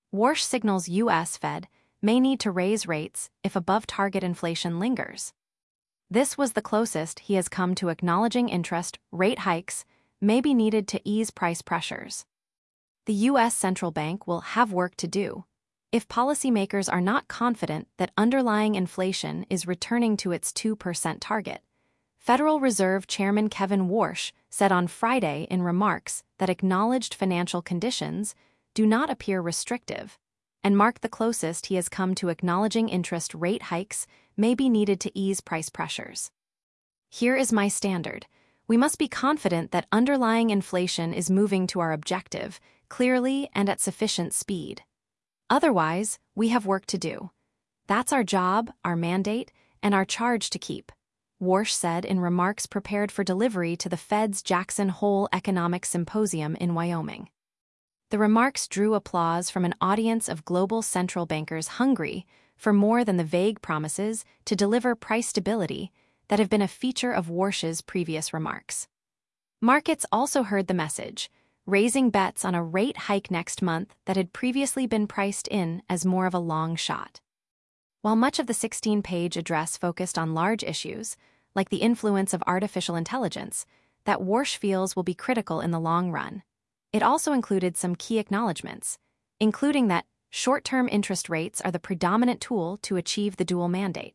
Warsh signals U.S. Fed may need to raise rates if above-target inflation lingers. This was the closest he has come to acknowledging interest rate hikes may be needed to ease price pressures. The U.S. central bank will have work to do if policymakers are not confident that underlying inflation is returning to its 2% target. Federal Reserve Chairman Kevin Warsh said on Friday in remarks that acknowledged financial conditions do not appear restrictive and mark the closest he has come to acknowledging interest rate hikes may be needed to ease price pressures. Here is my standard. We must be confident that underlying inflation is moving to our objective, clearly and at sufficient speed. Otherwise, we have work to do. That's our job, our mandate, and our charge to keep, Warsh said in remarks prepared for delivery to the Fed's Jackson Hole Economic Symposium in Wyoming. The remarks drew applause from an audience of global central bankers hungry for more than the vague promises to deliver price stability that have been a feature of Warsh's previous remarks. Markets also heard the message, raising bets on a rate hike next month that had previously been priced in as more of a long shot. While much of the 16-page address focused on large issues, like the influence of artificial intelligence, that Warsh feels will be critical in the long run, it also included some key acknowledgments, including that short-term interest rates are the predominant tool to achieve the dual mandate.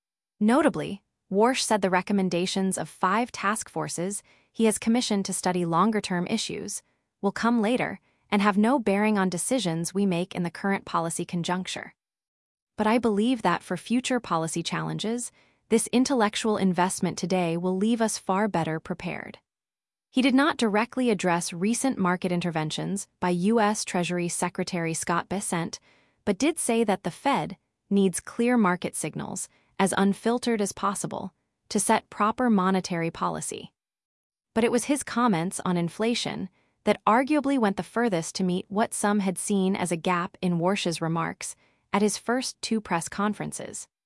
Notably, Warsh said the recommendations of 5 task forces he has commissioned to study longer-term issues will come later and have no bearing on decisions we make in the current policy conjuncture. But I believe that for future policy challenges, this intellectual investment today will leave us far better prepared. He did not directly address recent market interventions by U.S. Treasury Secretary Scott Bessent, but did say that the Fed needs clear market signals, as unfiltered as possible, to set proper monetary policy. But it was his comments on inflation that arguably went the furthest to meet what some had seen as a gap in Warsh's remarks at his first 2 press conferences.